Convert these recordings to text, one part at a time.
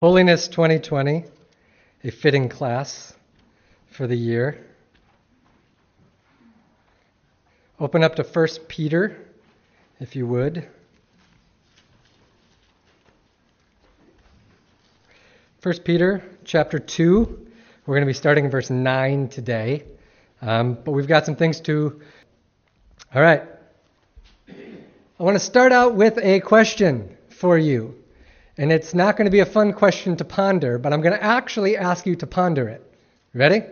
Holiness 2020, a fitting class for the year. Open up to 1 Peter, if you would. 1 Peter chapter 2, we're going to be starting in verse 9 today, but we've got some things to... All right. I want to start out with a question for you. And it's not going to be a fun question to ponder, but I'm going to actually ask you to ponder it. Ready?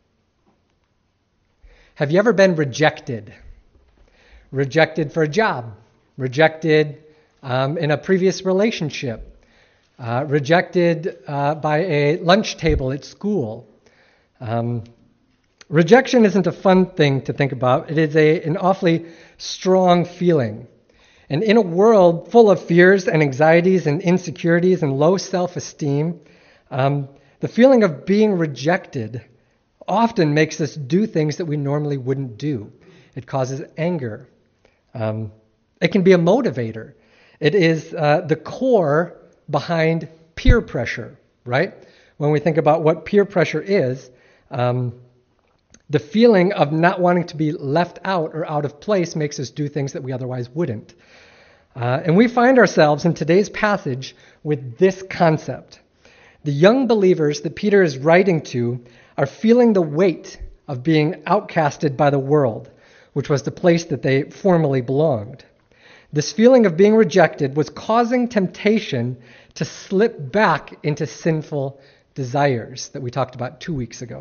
Have you ever been rejected? Rejected for a job? Rejected in a previous relationship? Rejected by a lunch table at school? Rejection isn't a fun thing to think about. It is an awfully strong feeling. And in a world full of fears and anxieties and insecurities and low self-esteem, the feeling of being rejected often makes us do things that we normally wouldn't do. It causes anger. It can be a motivator. It is the core behind peer pressure, right? When we think about what peer pressure is, the feeling of not wanting to be left out or out of place makes us do things that we otherwise wouldn't. And we find ourselves in today's passage with this concept. The young believers that Peter is writing to are feeling the weight of being outcasted by the world, which was the place that they formerly belonged. This feeling of being rejected was causing temptation to slip back into sinful desires that we talked about 2 weeks ago.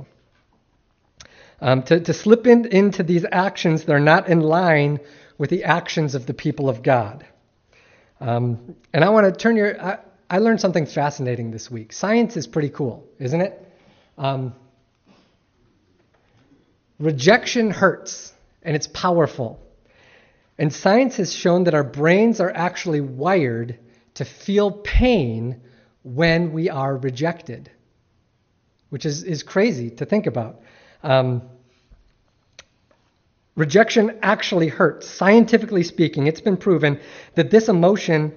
To slip into these actions that are not in line with the actions of the people of God. And I want to turn I learned something fascinating this week. Science is pretty cool, isn't it? Rejection hurts, and it's powerful. And science has shown that our brains are actually wired to feel pain when we are rejected, which is crazy to think about. Rejection actually hurts. Scientifically speaking, it's been proven that this emotional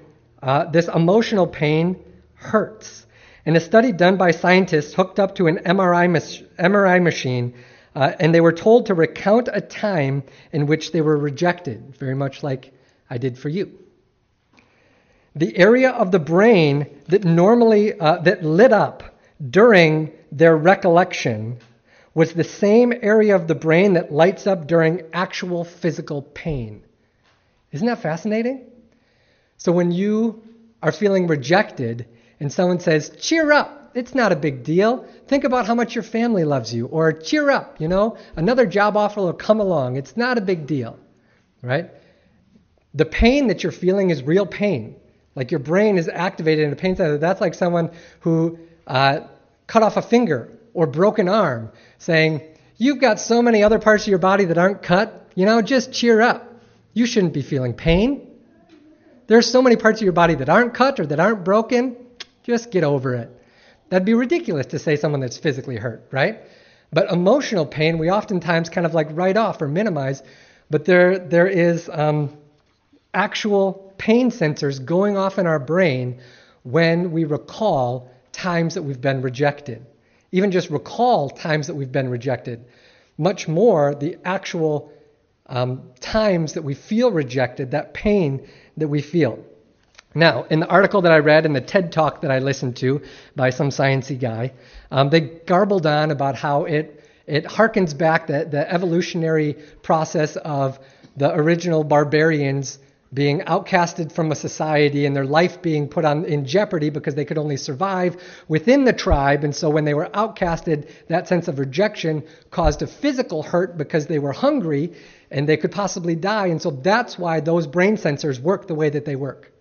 pain hurts. In a study done by scientists hooked up to an MRI machine, and they were told to recount a time in which they were rejected, very much like I did for you. The area of the brain that normally that lit up during their recollection was the same area of the brain that lights up during actual physical pain. Isn't that fascinating? So when you are feeling rejected and someone says, cheer up, it's not a big deal. Think about how much your family loves you. Or cheer up, another job offer will come along. It's not a big deal, right? The pain that you're feeling is real pain. Like your brain is activated in a pain center. That's like someone who cut off a finger or broken arm, saying, you've got so many other parts of your body that aren't cut, just cheer up. You shouldn't be feeling pain. There's so many parts of your body that aren't cut or that aren't broken, just get over it. That'd be ridiculous to say someone that's physically hurt, right? But emotional pain, we oftentimes kind of like write off or minimize, but there is actual pain sensors going off in our brain when we recall times that we've been rejected. Even just recall times that we've been rejected. Much more the actual times that we feel rejected, that pain that we feel. Now, in the article that I read and the TED Talk that I listened to by some sciencey guy, they garbled on about how it harkens back the evolutionary process of the original barbarians being outcasted from a society and their life being put in jeopardy because they could only survive within the tribe. And so when they were outcasted, that sense of rejection caused a physical hurt because they were hungry and they could possibly die. And so that's why those brain sensors work the way that they work.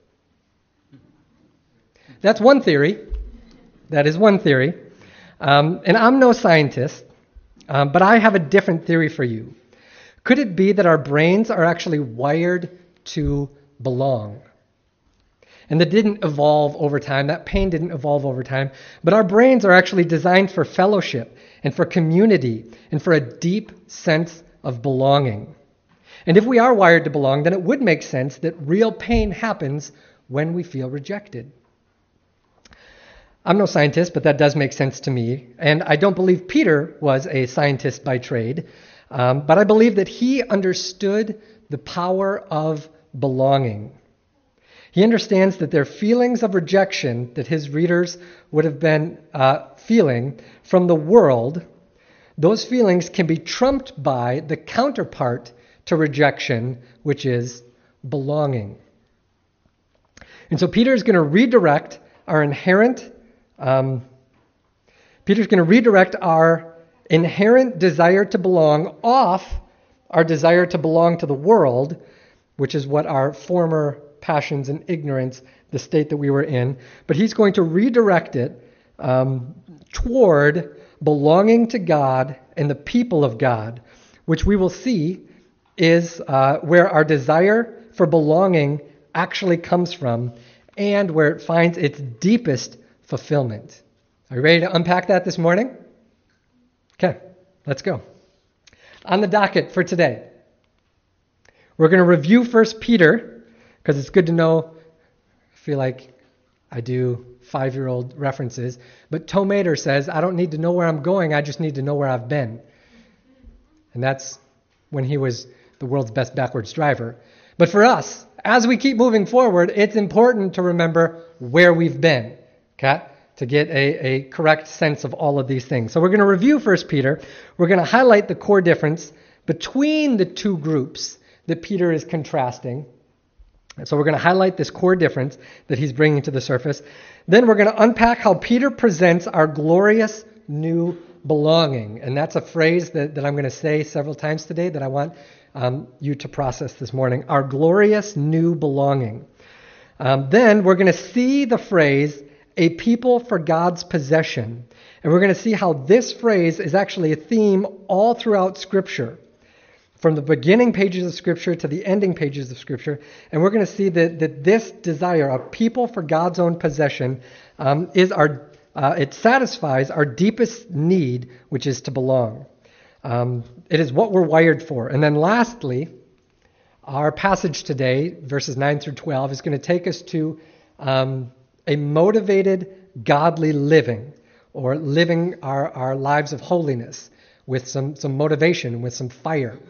That's one theory. That is one theory. And I'm no scientist, but I have a different theory for you. Could it be that our brains are actually wired to belong? And that didn't evolve over time. That pain didn't evolve over time. But our brains are actually designed for fellowship and for community and for a deep sense of belonging. And if we are wired to belong, then it would make sense that real pain happens when we feel rejected. I'm no scientist, but that does make sense to me. And I don't believe Peter was a scientist by trade, but I believe that he understood the power of belonging. He understands that their feelings of rejection that his readers would have been feeling from the world, those feelings can be trumped by the counterpart to rejection, which is belonging. And so Peter is going to redirect our inherent desire to belong off our desire to belong to the world, which is what our former passions and ignorance, the state that we were in. But he's going to redirect it toward belonging to God and the people of God, which we will see is where our desire for belonging actually comes from and where it finds its deepest fulfillment. Are you ready to unpack that this morning? Okay, let's go. On the docket for today, we're going to review 1 Peter, because it's good to know. I feel like I do 5-year-old references, but Tomater says, I don't need to know where I'm going, I just need to know where I've been. And that's when he was the world's best backwards driver. But for us, as we keep moving forward, it's important to remember where we've been, okay? To get a correct sense of all of these things. So we're going to review 1 Peter. We're going to highlight the core difference between the two groups that Peter is contrasting. So we're going to highlight this core difference that he's bringing to the surface. Then we're going to unpack how Peter presents our glorious new belonging. And that's a phrase that I'm going to say several times today that I want you to process this morning. Our glorious new belonging. Then we're going to see the phrase, a people for God's possession. And we're going to see how this phrase is actually a theme all throughout Scripture, from the beginning pages of Scripture to the ending pages of Scripture. And we're going to see that this desire, a people for God's own possession, it satisfies our deepest need, which is to belong. It is what we're wired for. And then lastly, our passage today, verses 9 through 12, is going to take us to a motivated, godly living, or living our lives of holiness with some motivation, with some fire.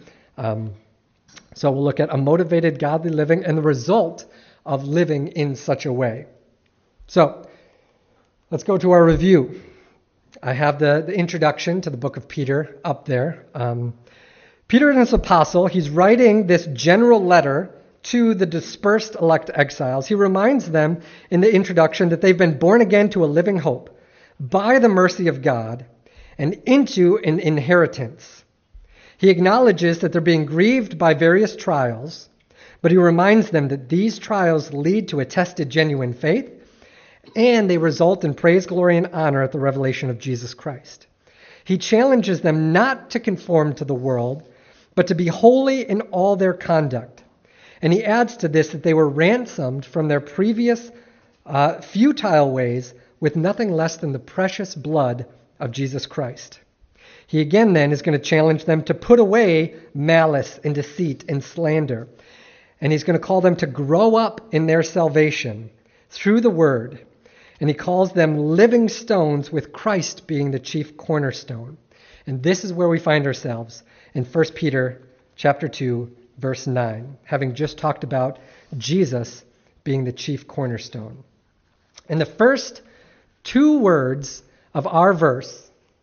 So we'll look at a motivated, godly living and the result of living in such a way. So let's go to our review. I have the introduction to the book of Peter up there. Peter is an apostle. He's writing this general letter to the dispersed elect exiles. He reminds them in the introduction that they've been born again to a living hope by the mercy of God and into an inheritance. He acknowledges that they're being grieved by various trials, but he reminds them that these trials lead to a tested, genuine faith, and they result in praise, glory, and honor at the revelation of Jesus Christ. He challenges them not to conform to the world, but to be holy in all their conduct. And he adds to this that they were ransomed from their previous futile ways with nothing less than the precious blood of Jesus Christ. He again then is going to challenge them to put away malice and deceit and slander. And he's going to call them to grow up in their salvation through the word. And he calls them living stones, with Christ being the chief cornerstone. And this is where we find ourselves in 1 Peter chapter 2, verse 9, having just talked about Jesus being the chief cornerstone. And the first two words of our verse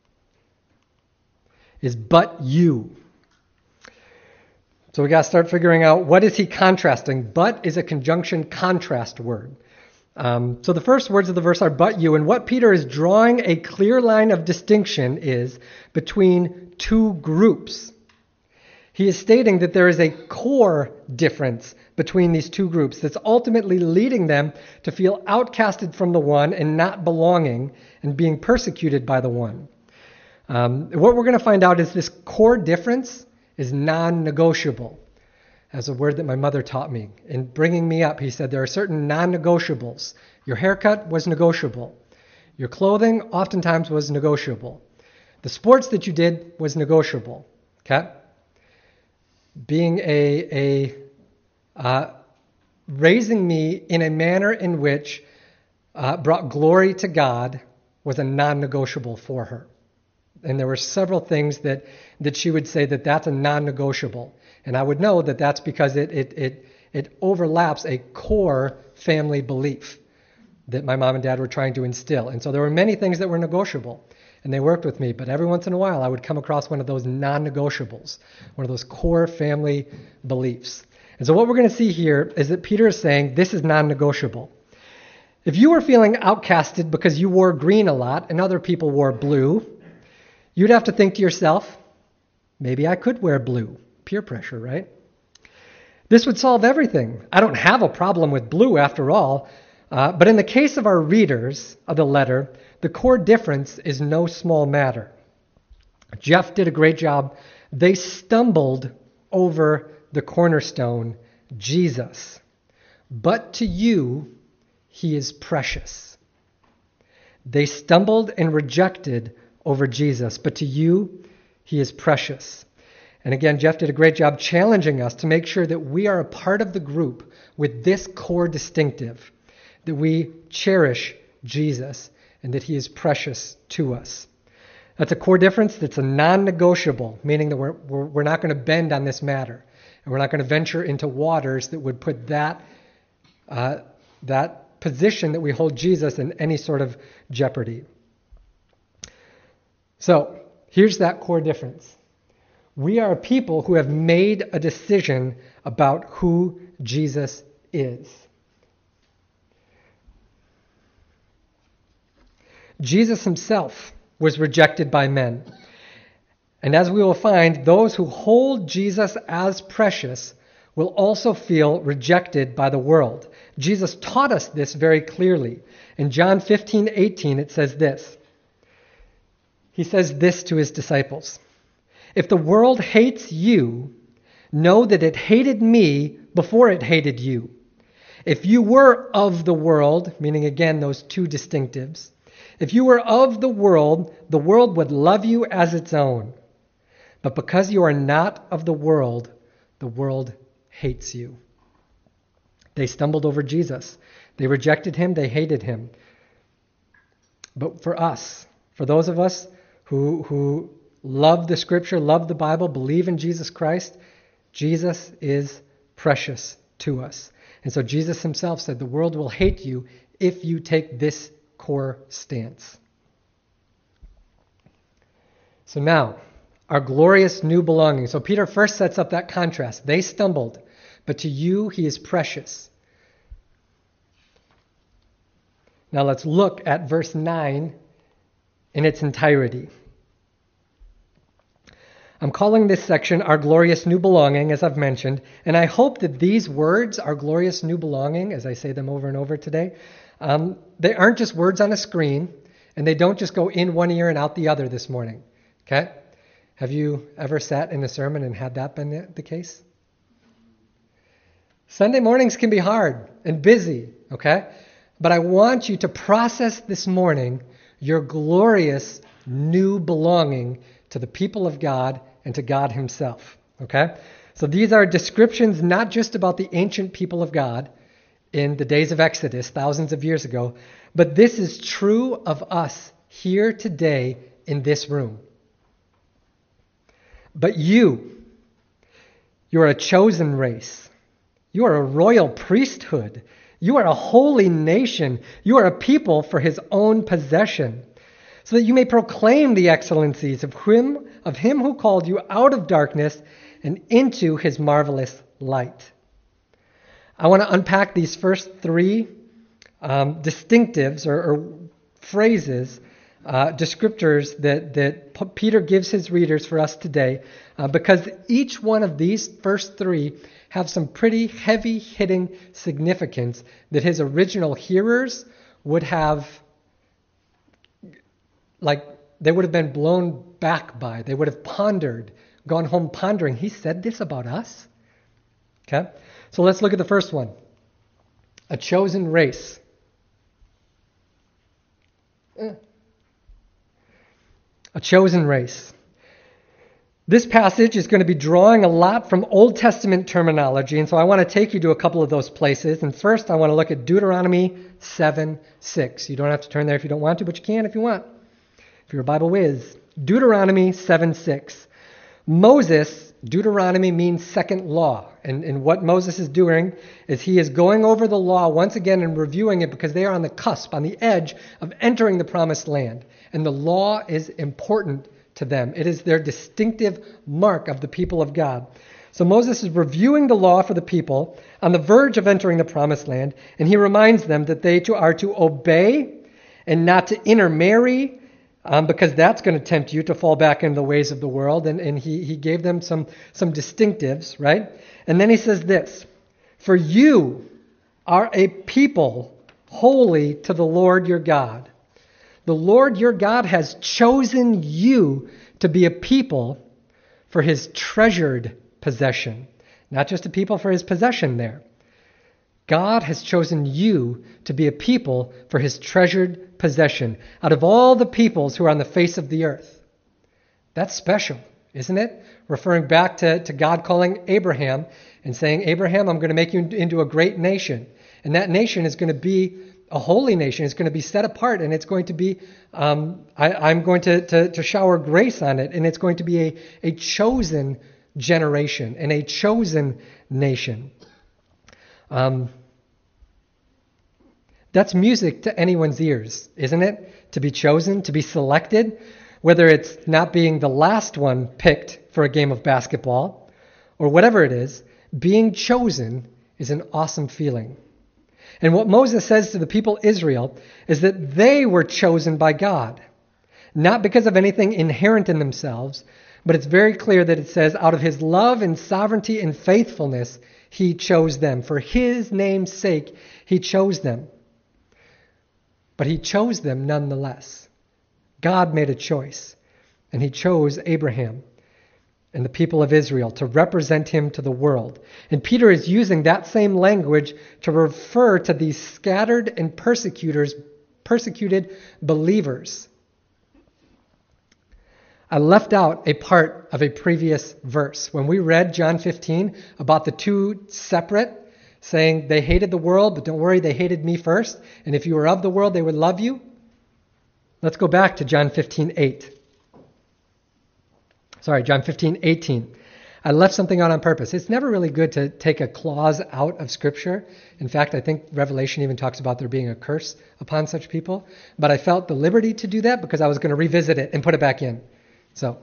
is "but you." So we got to start figuring out, what is he contrasting? But is a conjunction contrast word. So the first words of the verse are "but you," and what Peter is drawing a clear line of distinction is between two groups. He is stating that there is a core difference between these two groups that's ultimately leading them to feel outcasted from the one and not belonging and being persecuted by the one. What we're going to find out is this core difference is non-negotiable. As a word that my mother taught me. In bringing me up, he said there are certain non-negotiables. Your haircut was negotiable. Your clothing oftentimes was negotiable. The sports that you did was negotiable. Okay? Being raising me in a manner in which brought glory to God was a non-negotiable for her. And there were several things that she would say that's a non-negotiable. And I would know that that's because it overlaps a core family belief that my mom and dad were trying to instill. And so there were many things that were negotiable, and they worked with me. But every once in a while, I would come across one of those non-negotiables, one of those core family beliefs. And so what we're going to see here is that Peter is saying this is non-negotiable. If you were feeling outcasted because you wore green a lot and other people wore blue, you'd have to think to yourself, maybe I could wear blue. Peer pressure, right? This would solve everything. I don't have a problem with blue after all. But in the case of our readers of the letter, the core difference is no small matter. Jeff did a great job. They stumbled over the cornerstone, Jesus. But to you, he is precious. They stumbled and rejected over Jesus, but to you, he is precious. And again, Jeff did a great job challenging us to make sure that we are a part of the group with this core distinctive, that we cherish Jesus and that he is precious to us. That's a core difference that's a non-negotiable, meaning that we're not going to bend on this matter. And we're not going to venture into waters that would put that position that we hold Jesus in any sort of jeopardy. So here's that core difference. We are a people who have made a decision about who Jesus is. Jesus himself was rejected by men. And as we will find, those who hold Jesus as precious will also feel rejected by the world. Jesus taught us this very clearly. In John 15:18, it says this. He says this to his disciples. If the world hates you, know that it hated me before it hated you. If you were of the world, meaning again those two distinctives, if you were of the world would love you as its own. But because you are not of the world hates you. They stumbled over Jesus. They rejected him. They hated him. But for us, for those of us who love the Scripture, love the Bible, believe in Jesus Christ, Jesus is precious to us. And so Jesus himself said, the world will hate you if you take this core stance. So now, our glorious new belonging. So Peter first sets up that contrast. They stumbled, but to you he is precious. Now let's look at verse 9 in its entirety. I'm calling this section our glorious new belonging, as I've mentioned, and I hope that these words, our glorious new belonging, as I say them over and over today, they aren't just words on a screen, and they don't just go in one ear and out the other this morning. Okay? Have you ever sat in a sermon and had that been the case? Sunday mornings can be hard and busy, okay? But I want you to process this morning your glorious new belonging to the people of God and to God himself, okay? So these are descriptions not just about the ancient people of God in the days of Exodus, thousands of years ago, but this is true of us here today in this room. But you are a chosen race. You are a royal priesthood. You are a holy nation. You are a people for his own possession, so that you may proclaim the excellencies of him who called you out of darkness and into his marvelous light. I want to unpack these first three distinctives or phrases, descriptors that Peter gives his readers for us today, because each one of these first three have some pretty heavy-hitting significance that his original hearers would have, they would have been blown back by. They would have pondered, gone home pondering. He said this about us? Okay? So let's look at the first one. A chosen race. A chosen race. This passage is going to be drawing a lot from Old Testament terminology, and so I want to take you to a couple of those places. And first, I want to look at Deuteronomy 7:6. You don't have to turn there if you don't want to, but you can if you want, if you're a Bible whiz. Deuteronomy 7:6. Moses, Deuteronomy means second law. And what Moses is doing is he is going over the law once again and reviewing it because they are on the cusp, on the edge of entering the promised land. And the law is important to them. It is their distinctive mark of the people of God. So Moses is reviewing the law for the people on the verge of entering the promised land, and he reminds them that they are to obey and not to intermarry, because that's going to tempt you to fall back into the ways of the world. And he gave them some distinctives, right? And then he says this, "For you are a people holy to the Lord your God." The Lord your God has chosen you to be a people for his treasured possession. Not just a people for his possession there. God has chosen you to be a people for his treasured possession out of all the peoples who are on the face of the earth. That's special, isn't it? Referring back to God calling Abraham and saying, Abraham, I'm going to make you into a great nation. And that nation is going to be a holy nation. It's going to be set apart, and it's going to be, I'm going to shower grace on it, and it's going to be a chosen generation and a chosen nation. That's music to anyone's ears, isn't it? To be chosen, to be selected, whether it's not being the last one picked for a game of basketball or whatever it is, being chosen is an awesome feeling. And what Moses says to the people Israel is that they were chosen by God, not because of anything inherent in themselves, but it's very clear that it says out of his love and sovereignty and faithfulness, he chose them. For his name's sake, he chose them. But he chose them nonetheless. God made a choice, and he chose Abraham and the people of Israel to represent him to the world. And Peter is using that same language to refer to these scattered and persecuted believers. I left out a part of a previous verse. When we read John 15 about the two separate, saying they hated the world, but don't worry, they hated me first. And if you were of the world, they would love you. Let's go back to John 15:18. I left something out on purpose. It's never really good to take a clause out of Scripture. In fact, I think Revelation even talks about there being a curse upon such people. But I felt the liberty to do that because I was going to revisit it and put it back in. So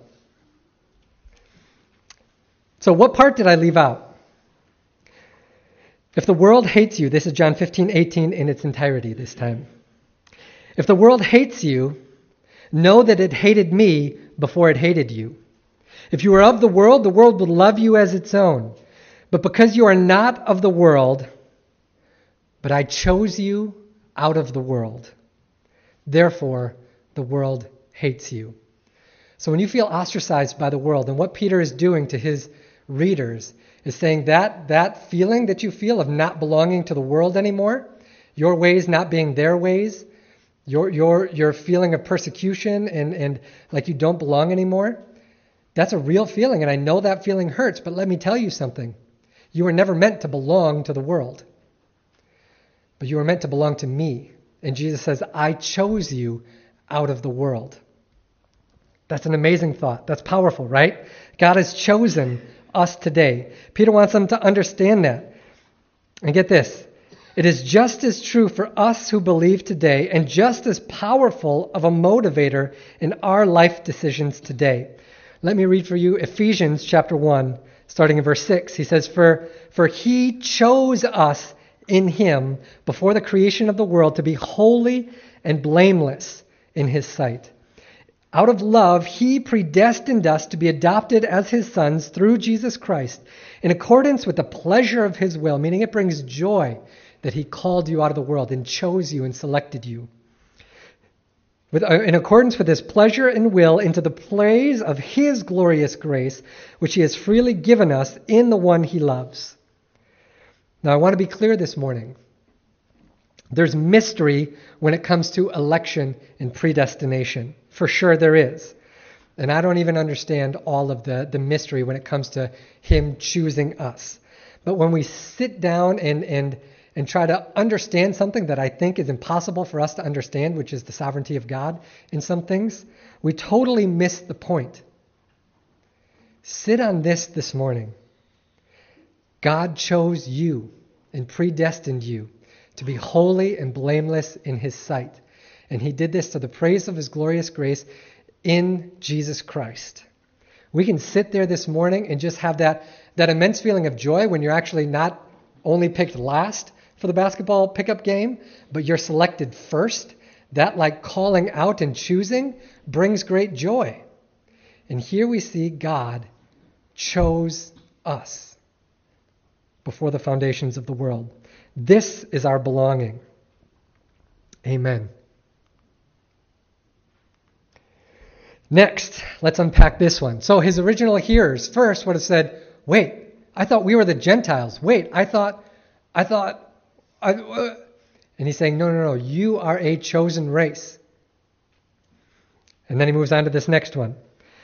what part did I leave out? If the world hates you, this is John 15:18 in its entirety this time. If the world hates you, know that it hated me before it hated you. If you are of the world will love you as its own. But because you are not of the world, but I chose you out of the world, therefore the world hates you. So when you feel ostracized by the world, and what Peter is doing to his readers is saying that feeling that you feel of not belonging to the world anymore, your ways not being their ways, your feeling of persecution and like you don't belong anymore, that's a real feeling, and I know that feeling hurts, but let me tell you something. You were never meant to belong to the world, but you were meant to belong to me. And Jesus says, I chose you out of the world. That's an amazing thought. That's powerful, right? God has chosen us today. Peter wants them to understand that. And get this. It is just as true for us who believe today and just as powerful of a motivator in our life decisions today. Let me read for you Ephesians chapter 1, starting in verse 6. He says, For he chose us in him before the creation of the world to be holy and blameless in his sight. Out of love, he predestined us to be adopted as his sons through Jesus Christ, in accordance with the pleasure of his will, meaning it brings joy that he called you out of the world and chose you and selected you. In accordance with his pleasure and will, into the praise of his glorious grace, which he has freely given us in the one he loves. Now, I want to be clear this morning. There's mystery when it comes to election and predestination. For sure there is. And I don't even understand all of the mystery when it comes to him choosing us. But when we sit down and try to understand something that I think is impossible for us to understand, which is the sovereignty of God in some things, we totally miss the point. Sit on this morning. God chose you and predestined you to be holy and blameless in his sight. And he did this to the praise of his glorious grace in Jesus Christ. We can sit there this morning and just have that immense feeling of joy when you're actually not only picked last for the basketball pickup game, but you're selected first. That like calling out and choosing brings great joy. And here we see God chose us before the foundations of the world. This is our belonging. Amen. Next, let's unpack this one. So his original hearers first would have said, wait, I thought we were the Gentiles. Wait, I thought, and he's saying, no, you are a chosen race. And then he moves on to this next one.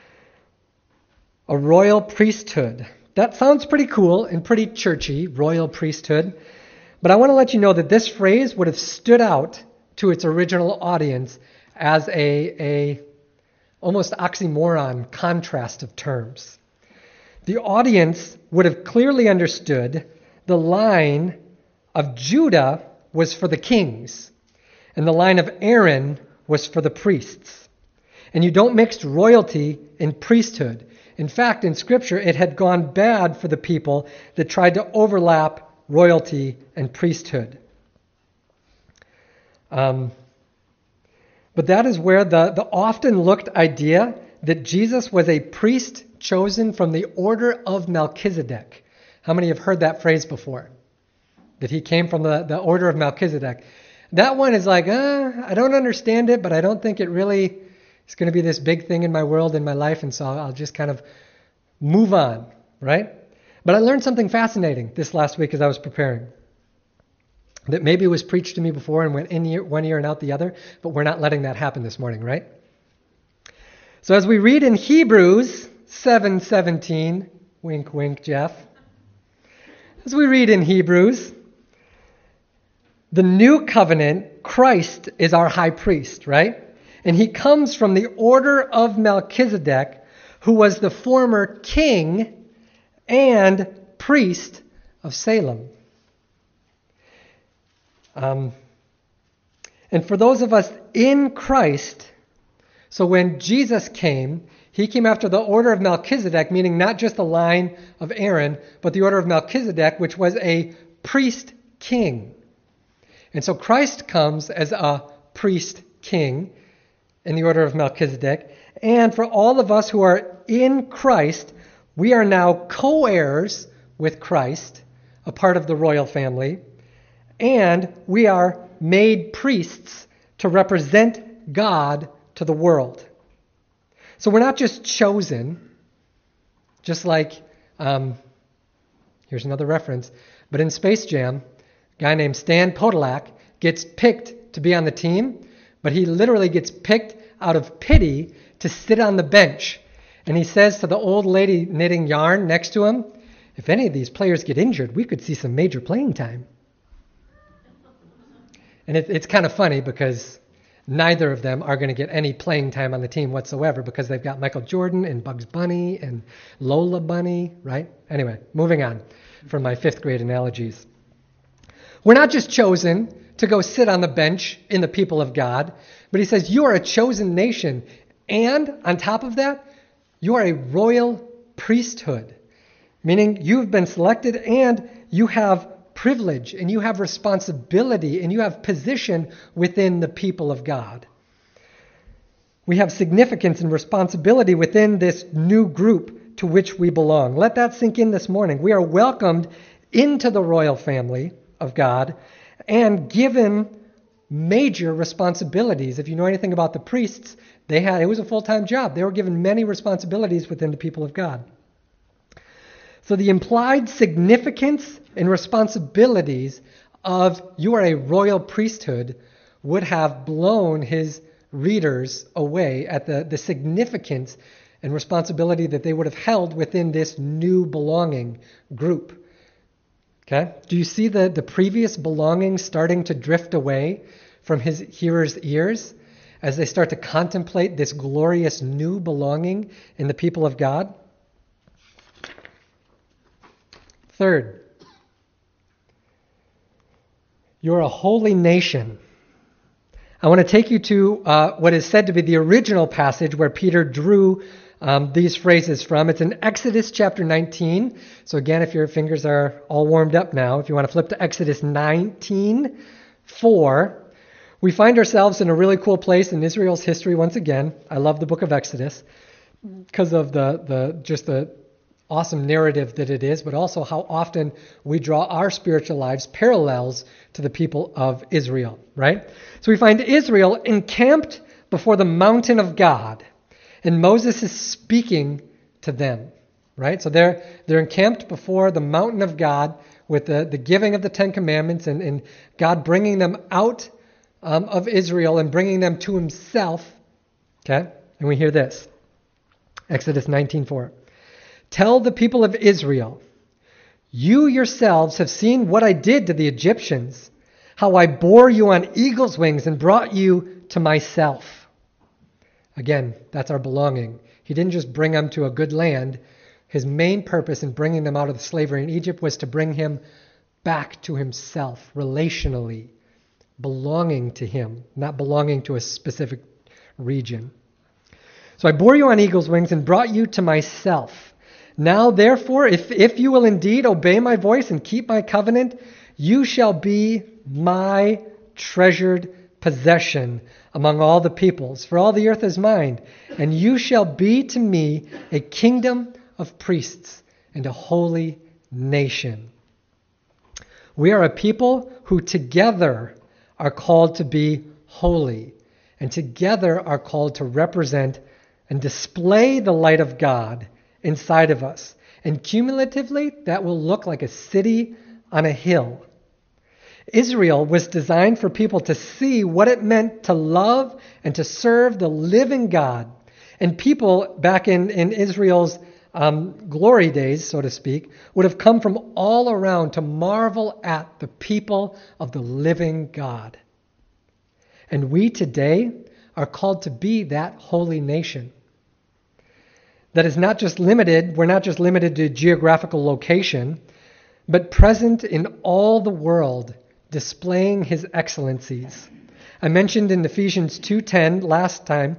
A royal priesthood. That sounds pretty cool and pretty churchy, royal priesthood. But I want to let you know that this phrase would have stood out to its original audience as a almost oxymoron contrast of terms. The audience would have clearly understood the line of Judah was for the kings, and the line of Aaron was for the priests. And you don't mix royalty and priesthood. In fact, in Scripture, it had gone bad for the people that tried to overlap royalty and priesthood. But that is where the often looked idea that Jesus was a priest chosen from the order of Melchizedek. How many have heard that phrase before? That he came from the order of Melchizedek. That one is like, I don't understand it, but I don't think it really is going to be this big thing in my world, in my life, and so I'll just kind of move on, right? But I learned something fascinating this last week as I was preparing. That maybe was preached to me before and went in one ear and out the other, but we're not letting that happen this morning, right? So as we read in Hebrews 7:17, wink, wink, Jeff. As we read in Hebrews, the new covenant, Christ is our high priest, right? And he comes from the order of Melchizedek, who was the former king and priest of Salem. And for those of us in Christ, so when Jesus came, he came after the order of Melchizedek, meaning not just the line of Aaron, but the order of Melchizedek, which was a priest king. And so Christ comes as a priest king in the order of Melchizedek. And for all of us who are in Christ, we are now co-heirs with Christ, a part of the royal family. And we are made priests to represent God to the world. So we're not just chosen, just like, here's another reference, but in Space Jam, a guy named Stan Podolak gets picked to be on the team, but he literally gets picked out of pity to sit on the bench. And he says to the old lady knitting yarn next to him, if any of these players get injured, we could see some major playing time. And it's kind of funny because neither of them are going to get any playing time on the team whatsoever because they've got Michael Jordan and Bugs Bunny and Lola Bunny, right? Anyway, moving on from my fifth grade analogies. We're not just chosen to go sit on the bench in the people of God, but he says you are a chosen nation. And on top of that, you are a royal priesthood, meaning you've been selected and you have privilege and you have responsibility and you have position within the people of God. We have significance and responsibility within this new group to which we belong. Let that sink in this morning. We are welcomed into the royal family of God and given major responsibilities. If you know anything about the priests, it was a full-time job. They were given many responsibilities within the people of God. So the implied significance and responsibilities of you are a royal priesthood would have blown his readers away at the significance and responsibility that they would have held within this new belonging group. Okay? Do you see the previous belonging starting to drift away from his hearers' ears as they start to contemplate this glorious new belonging in the people of God? Third, you're a holy nation. I want to take you to what is said to be the original passage where Peter drew these phrases from. It's in Exodus chapter 19. So again, if your fingers are all warmed up now, if you want to flip to Exodus 19:4, we find ourselves in a really cool place in Israel's history once again. I love the book of Exodus because of the awesome narrative that it is, but also how often we draw our spiritual lives parallels to the people of Israel, right? So we find Israel encamped before the mountain of God, and Moses is speaking to them, right? So they're encamped before the mountain of God with the giving of the Ten Commandments and God bringing them out of Israel and bringing them to himself, okay? And we hear this, Exodus 19:4. Tell the people of Israel, you yourselves have seen what I did to the Egyptians, how I bore you on eagle's wings and brought you to myself. Again, that's our belonging. He didn't just bring them to a good land. His main purpose in bringing them out of the slavery in Egypt was to bring him back to himself, relationally, belonging to him, not belonging to a specific region. So I bore you on eagle's wings and brought you to myself. Now, therefore, if you will indeed obey my voice and keep my covenant, you shall be my treasured possession among all the peoples, for all the earth is mine, and you shall be to me a kingdom of priests and a holy nation. We are a people who together are called to be holy, and together are called to represent and display the light of God inside of us. And cumulatively, that will look like a city on a hill. Israel was designed for people to see what it meant to love and to serve the living God. And people back in Israel's glory days, so to speak, would have come from all around to marvel at the people of the living God. And we today are called to be that holy nation. That is not just limited, we're not just limited to geographical location, but present in all the world, displaying his excellencies. I mentioned in Ephesians 2:10 last time,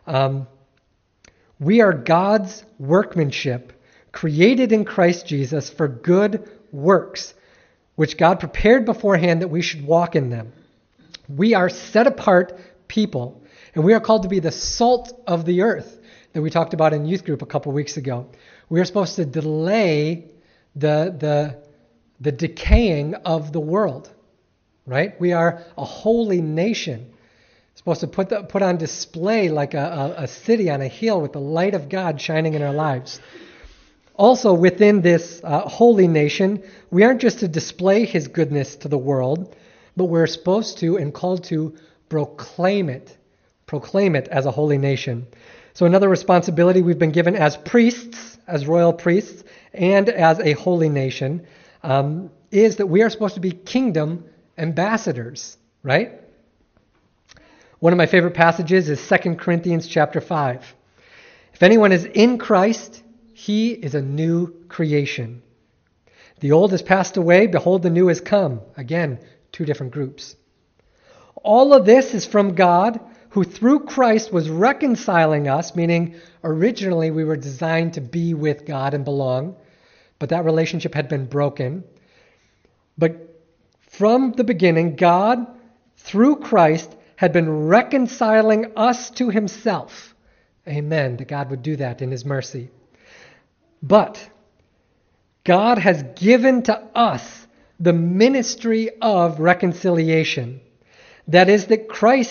we are God's workmanship, created in Christ Jesus for good works, which God prepared beforehand that we should walk in them. We are set apart people, and we are called to be the salt of the earth that we talked about in youth group a couple weeks ago. We are supposed to delay the decaying of the world, right? We are a holy nation, supposed to put on display like a city on a hill with the light of God shining in our lives. Also, within this holy nation, we aren't just to display his goodness to the world, but we're supposed to and called to proclaim it as a holy nation. So another responsibility we've been given as priests, as royal priests, and as a holy nation, is that we are supposed to be kingdom ambassadors, right? One of my favorite passages is 2 Corinthians chapter 5. If anyone is in Christ, he is a new creation. The old has passed away, behold, the new has come. Again, two different groups. All of this is from God, who through Christ was reconciling us, meaning originally we were designed to be with God and belong, but that relationship had been broken. But from the beginning, God, through Christ, had been reconciling us to himself. Amen, that God would do that in his mercy. But God has given to us the ministry of reconciliation. That is that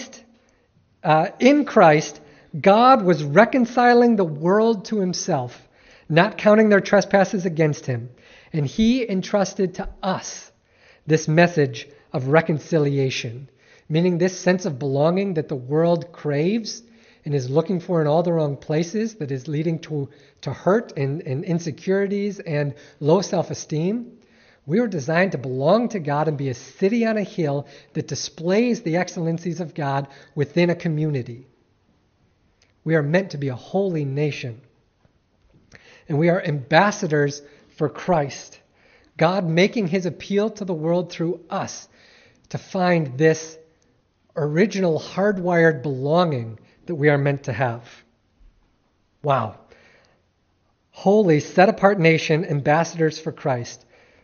in Christ, God was reconciling the world to himself, not counting their trespasses against him. And he entrusted to us this message of reconciliation, meaning this sense of belonging that the world craves and is looking for in all the wrong places, that is leading to hurt and insecurities and low self-esteem. We were designed to belong to God and be a city on a hill that displays the excellencies of God within a community. We are meant to be a holy nation. And we are ambassadors for Christ. God making his appeal to the world through us to find this original hardwired belonging that we are meant to have. Wow. Holy, set-apart nation, ambassadors for Christ.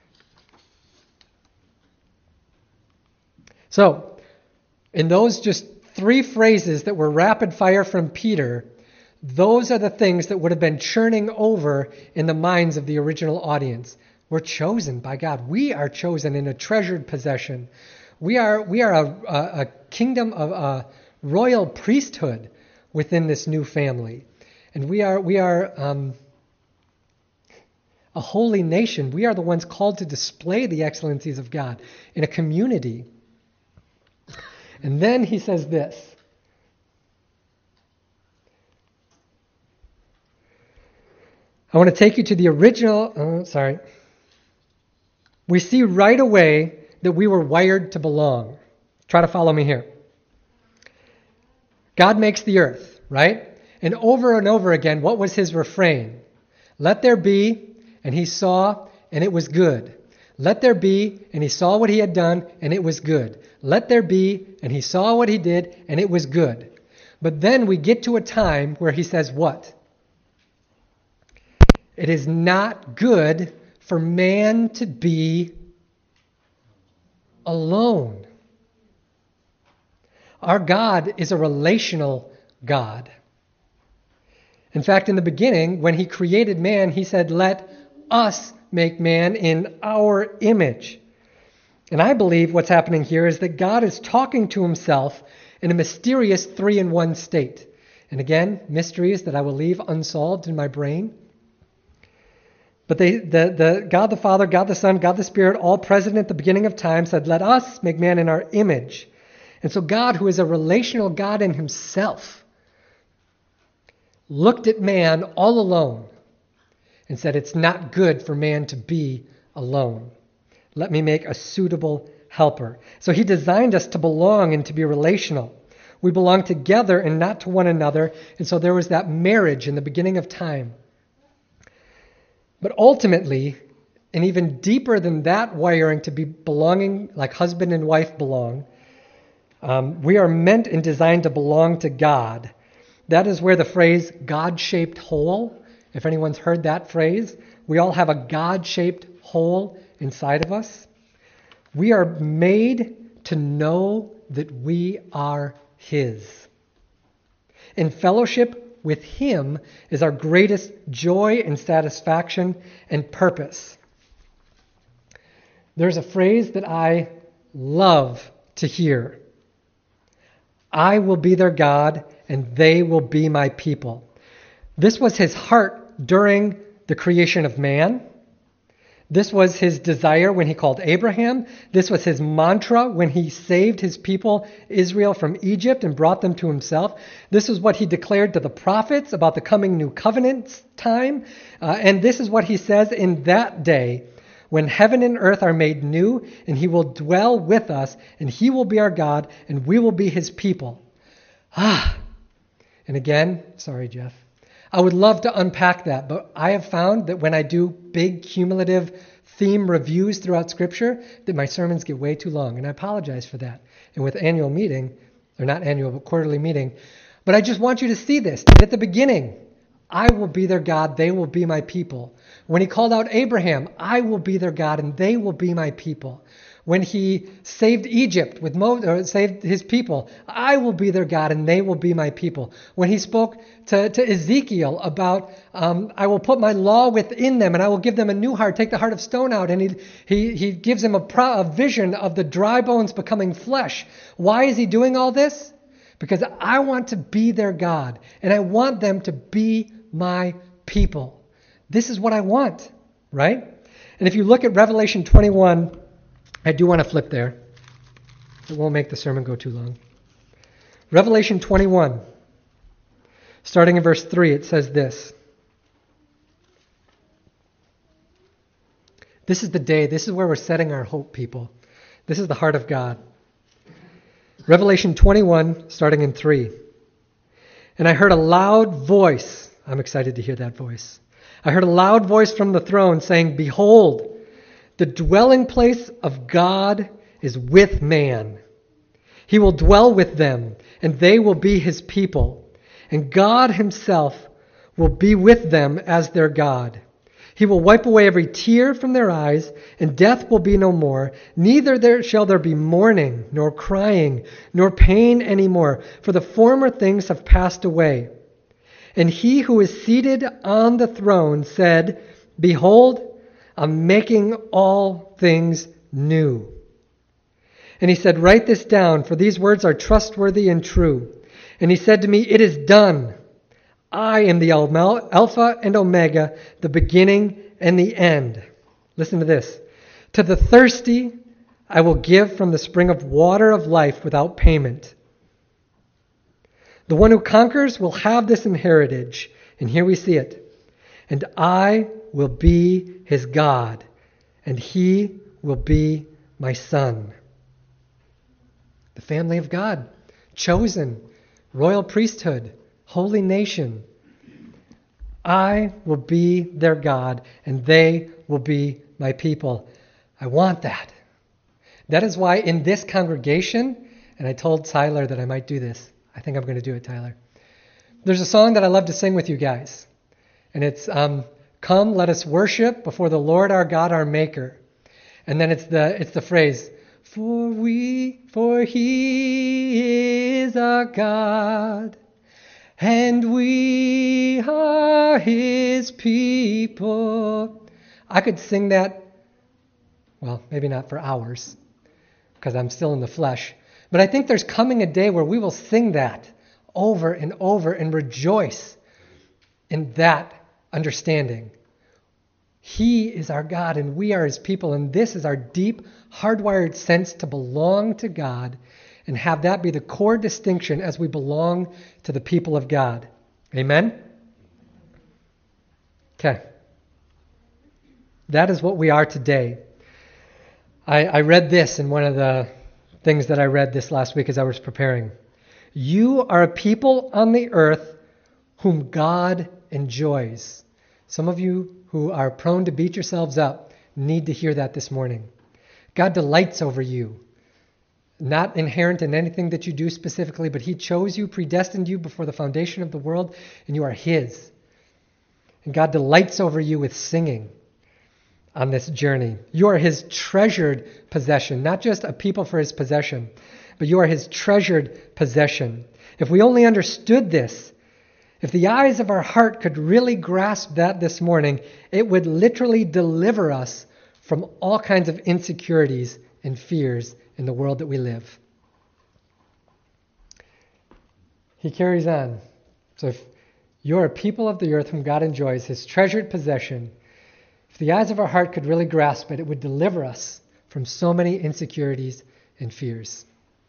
So, in those just 3 phrases that were rapid fire from Peter, those are the things that would have been churning over in the minds of the original audience. We're chosen by God. We are chosen in a treasured possession. We are a kingdom of a royal priesthood within this new family. And we are a holy nation. We are the ones called to display the excellencies of God in a community. And then he says this. I want to take you to the original, We see right away that we were wired to belong. Try to follow me here. God makes the earth, right? And over again, what was his refrain? Let there be, and he saw, and it was good. Let there be, and he saw what he had done, and it was good. Let there be, and he saw what he did, and it was good. But then we get to a time where he says what? It is not good for man to be alone. Our God is a relational God. In fact, in the beginning, when he created man, he said, let us make man in our image. And I believe what's happening here is that God is talking to himself in a mysterious 3-in-1 state. And again, mysteries that I will leave unsolved in my brain. But the God the Father, God the Son, God the Spirit, all present at the beginning of time, said, let us make man in our image. And so God, who is a relational God in himself, looked at man all alone and said, it's not good for man to be alone. Let me make a suitable helper. So he designed us to belong and to be relational. We belong together and not to one another. And so there was that marriage in the beginning of time. But ultimately, and even deeper than that wiring to be belonging like husband and wife belong, we are meant and designed to belong to God. That is where the phrase God-shaped hole, if anyone's heard that phrase, we all have a God-shaped hole inside of us. We are made to know that we are his. In fellowship with him is our greatest joy and satisfaction and purpose. There's a phrase that I love to hear. I will be their God, and they will be my people. This was his heart during the creation of man. This was his desire when he called Abraham. This was his mantra when he saved his people, Israel, from Egypt and brought them to himself. This is what he declared to the prophets about the coming new covenant time. And this is what he says in that day, when heaven and earth are made new, and he will dwell with us, and he will be our God, and we will be his people. And again, sorry, Jeff. I would love to unpack that, but I have found that when I do big cumulative theme reviews throughout Scripture, that my sermons get way too long, and I apologize for that. And with annual meeting, or not annual, but quarterly meeting, but I just want you to see this. At the beginning, I will be their God, they will be my people. When he called out Abraham, I will be their God, and they will be my people. When he saved Egypt with Moses, or saved his people, I will be their God and they will be my people. When he spoke to Ezekiel about, I will put my law within them and I will give them a new heart, take the heart of stone out. And he gives him a vision of the dry bones becoming flesh. Why is he doing all this? Because I want to be their God and I want them to be my people. This is what I want, right? And if you look at Revelation 21, I do want to flip there. It won't make the sermon go too long. Revelation 21, starting in verse 3, it says this. This is the day. This is where we're setting our hope, people. This is the heart of God. Revelation 21, starting in 3. And I heard a loud voice. I'm excited to hear that voice. I heard a loud voice from the throne saying, "Behold, the dwelling place of God is with man. He will dwell with them, and they will be his people. And God himself will be with them as their God. He will wipe away every tear from their eyes, and death will be no more. Neither shall there be mourning, nor crying, nor pain any more, for the former things have passed away." And he who is seated on the throne said, "Behold, I'm making all things new." And he said, "Write this down, for these words are trustworthy and true." And he said to me, "It is done. I am the Alpha and Omega, the beginning and the end." Listen to this. "To the thirsty, I will give from the spring of water of life without payment. The one who conquers will have this inheritance." And here we see it. "And I will be his God, and he will be my son." The family of God, chosen, royal priesthood, holy nation. I will be their God, and they will be my people. I want that. That is why in this congregation, and I told Tyler that I might do this. I think I'm going to do it, Tyler. There's a song that I love to sing with you guys. And it's, "Come, let us worship before the Lord our God, our Maker." And then it's the phrase, For he is our God, and we are his people. I could sing that, well, maybe not for hours, because I'm still in the flesh. But I think there's coming a day where we will sing that over and over and rejoice in that understanding. He is our God and we are his people, and this is our deep, hardwired sense to belong to God and have that be the core distinction as we belong to the people of God. Amen? Okay. That is what we are today. I read this in one of the things that I read this last week as I was preparing. You are a people on the earth whom God enjoys. Some of you who are prone to beat yourselves up need to hear that this morning. God delights over you. Not inherent in anything that you do specifically, but he chose you, predestined you before the foundation of the world, and you are his. And God delights over you with singing on this journey. You are his treasured possession, not just a people for his possession, but you are his treasured possession. If we only understood this, if the eyes of our heart could really grasp that this morning, it would literally deliver us from all kinds of insecurities and fears in the world that we live. He carries on. So if you're a people of the earth whom God enjoys, his treasured possession, if the eyes of our heart could really grasp it, it would deliver us from so many insecurities and fears.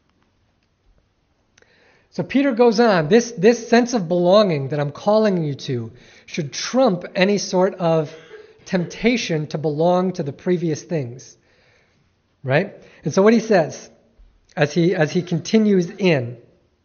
So Peter goes on, this sense of belonging that I'm calling you to should trump any sort of temptation to belong to the previous things. Right? And so what he says, as he continues in,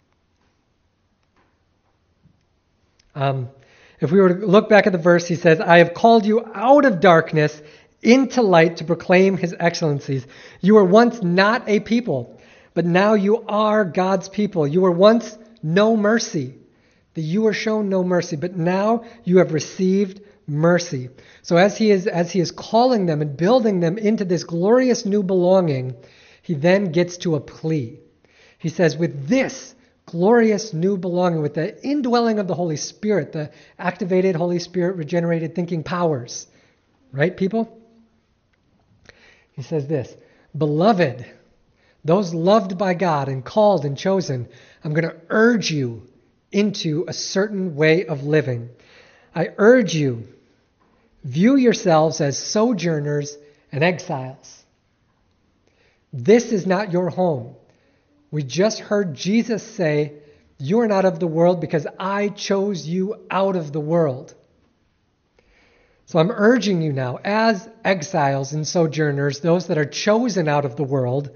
if we were to look back at the verse, he says, I have called you out of darkness into light to proclaim his excellencies. You were once not a people, but now you are God's people. You were once no mercy. You were shown no mercy, but now you have received mercy. So as he is calling them and building them into this glorious new belonging, he then gets to a plea. He says, with this glorious new belonging, with the indwelling of the Holy Spirit, the activated Holy Spirit regenerated thinking powers, right, people? He says this, beloved, those loved by God and called and chosen, I'm going to urge you into a certain way of living. I urge you, view yourselves as sojourners and exiles. This is not your home. We just heard Jesus say, "You are not of the world because I chose you out of the world." So I'm urging you now, as exiles and sojourners, those that are chosen out of the world,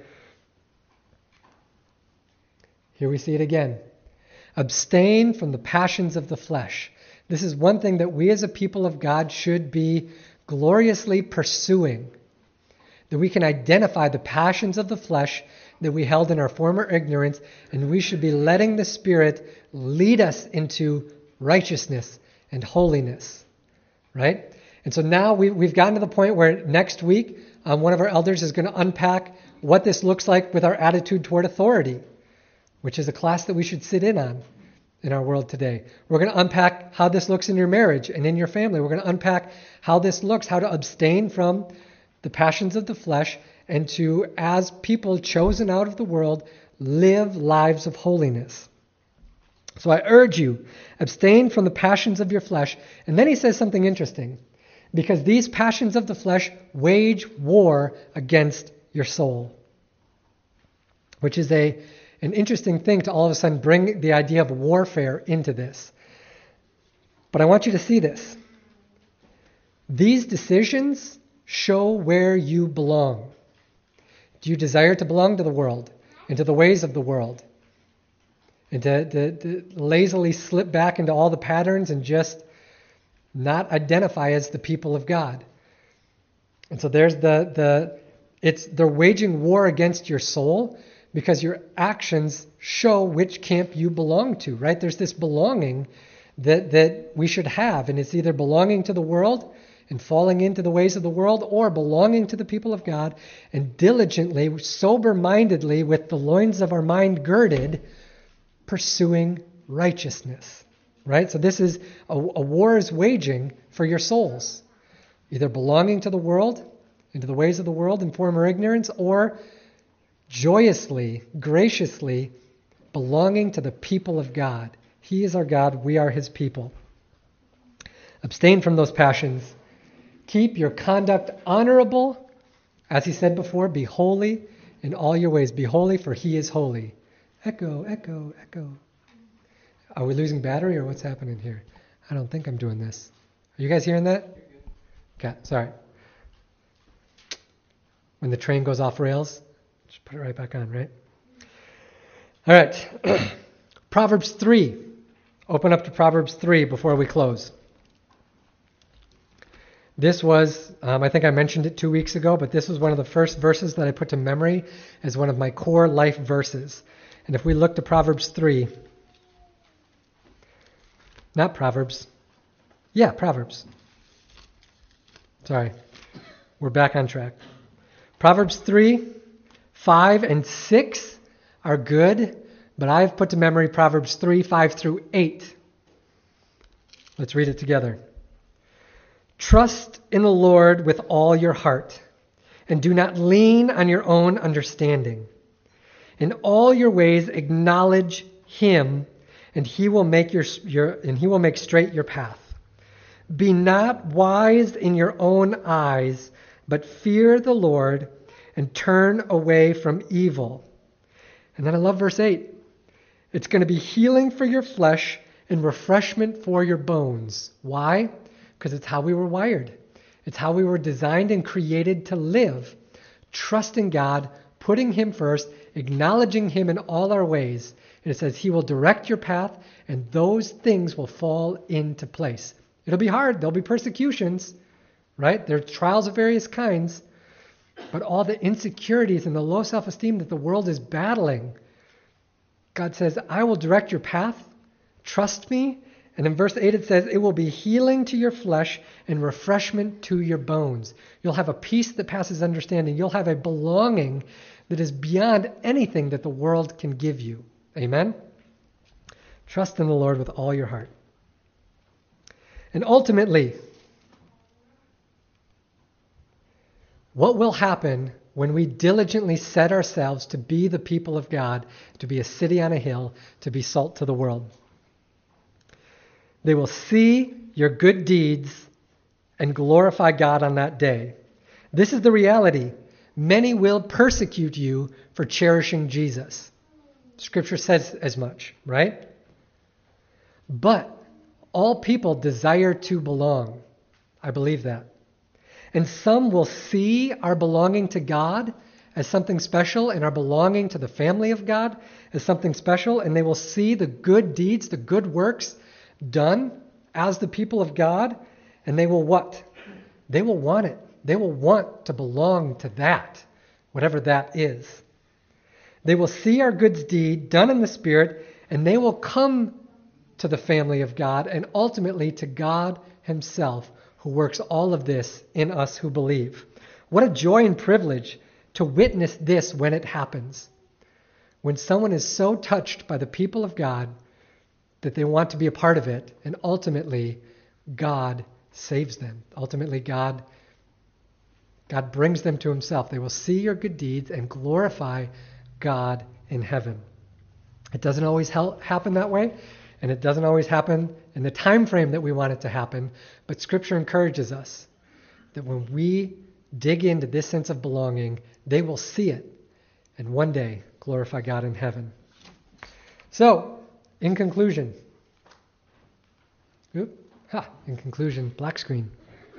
here we see it again. Abstain from the passions of the flesh. This is one thing that we as a people of God should be gloriously pursuing. That we can identify the passions of the flesh that we held in our former ignorance, and we should be letting the Spirit lead us into righteousness and holiness. Right? And so now we've gotten to the point where next week, one of our elders is going to unpack what this looks like with our attitude toward authority, which is a class that we should sit in on in our world today. We're going to unpack how this looks in your marriage and in your family. We're going to unpack how this looks, how to abstain from the passions of the flesh and to, as people chosen out of the world, live lives of holiness. So I urge you, abstain from the passions of your flesh. And then he says something interesting, because these passions of the flesh wage war against your soul, which is an interesting thing to all of a sudden bring the idea of warfare into this. But I want you to see this. These decisions show where you belong. Do you desire to belong to the world and to the ways of the world? And to lazily slip back into all the patterns and just not identify as the people of God? And so there's they're waging war against your soul because your actions show which camp you belong to, right? There's this belonging that we should have, and it's either belonging to the world and falling into the ways of the world, or belonging to the people of God and diligently, sober-mindedly, with the loins of our mind girded, pursuing righteousness, right? So this is a war is waging for your souls, either belonging to the world, into the ways of the world in former ignorance, or joyously, graciously belonging to the people of God. He is our God, we are his people. Abstain from those passions. Keep your conduct honorable. As he said before, be holy in all your ways. Be holy, for he is holy. Echo, echo, echo. Are we losing battery or what's happening here? I don't think I'm doing this. Are you guys hearing that? Okay, sorry. When the train goes off rails, just put it right back on, right? All right. Proverbs 3. Open up to Proverbs 3 before we close. This was, I think I mentioned it 2 weeks ago, but this was one of the first verses that I put to memory as one of my core life verses. And if we look to Proverbs 3, not Proverbs. Yeah, Proverbs. Sorry. We're back on track. Proverbs 3, 5, and 6 are good, but I've put to memory Proverbs 3, 5 through 8. Let's read it together. Trust in the Lord with all your heart, and do not lean on your own understanding. In all your ways acknowledge him, and he will make straight your path. Be not wise in your own eyes, but fear the Lord and turn away from evil. And then I love verse 8. It's going to be healing for your flesh and refreshment for your bones. Why? Because it's how we were wired. It's how we were designed and created to live. Trusting God, putting him first, acknowledging him in all our ways. And it says he will direct your path, and those things will fall into place. It'll be hard. There'll be persecutions, right? There are trials of various kinds. But all the insecurities and the low self-esteem that the world is battling, God says, I will direct your path. Trust me. And in verse 8 it says, it will be healing to your flesh and refreshment to your bones. You'll have a peace that passes understanding. You'll have a belonging that is beyond anything that the world can give you. Amen? Trust in the Lord with all your heart. And ultimately, what will happen when we diligently set ourselves to be the people of God, to be a city on a hill, to be salt to the world? They will see your good deeds and glorify God on that day. This is the reality. Many will persecute you for cherishing Jesus. Scripture says as much, right? But all people desire to belong. I believe that. And some will see our belonging to God as something special and our belonging to the family of God as something special, and they will see the good deeds, the good works done as the people of God, and they will what? They will want it. They will want to belong to that, whatever that is. They will see our good deed done in the Spirit, and they will come to the family of God and ultimately to God himself, who works all of this in us who believe. What a joy and privilege to witness this when it happens. When someone is so touched by the people of God that they want to be a part of it, and ultimately God saves them. Ultimately God brings them to himself. They will see your good deeds and glorify God in heaven. It doesn't always happen that way, and it doesn't always happen in the time frame that we want it to happen, but Scripture encourages us that when we dig into this sense of belonging, they will see it and one day glorify God in heaven. So, in conclusion, black screen.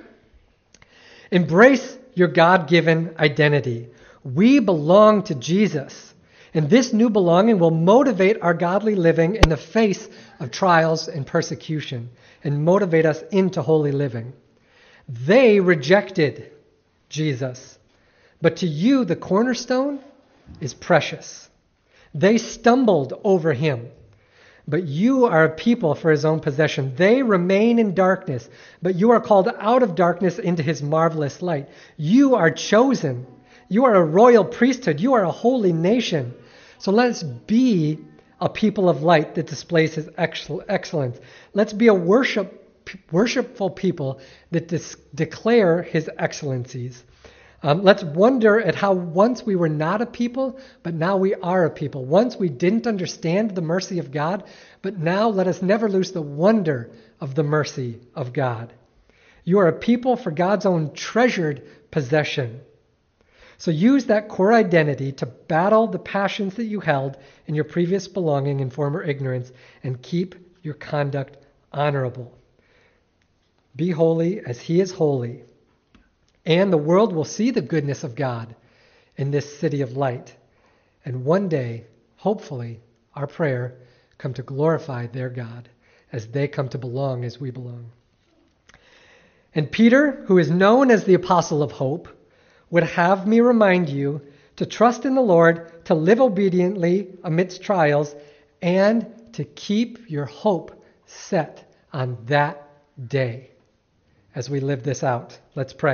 Embrace your God-given identity. We belong to Jesus. And this new belonging will motivate our godly living in the face of trials and persecution and motivate us into holy living. They rejected Jesus, but to you the cornerstone is precious. They stumbled over him, but you are a people for his own possession. They remain in darkness, but you are called out of darkness into his marvelous light. You are chosen. You are a royal priesthood. You are a holy nation. So let's be a people of light that displays his excellence. Let's be a worshipful people that declare his excellencies. Let's wonder at how once we were not a people, but now we are a people. Once we didn't understand the mercy of God, but now let us never lose the wonder of the mercy of God. You are a people for God's own treasured possession. So use that core identity to battle the passions that you held in your previous belonging and former ignorance, and keep your conduct honorable. Be holy as he is holy. And the world will see the goodness of God in this city of light. And one day, hopefully, our prayer, come to glorify their God as they come to belong as we belong. And Peter, who is known as the apostle of hope, would have me remind you to trust in the Lord, to live obediently amidst trials, and to keep your hope set on that day as we live this out. Let's pray.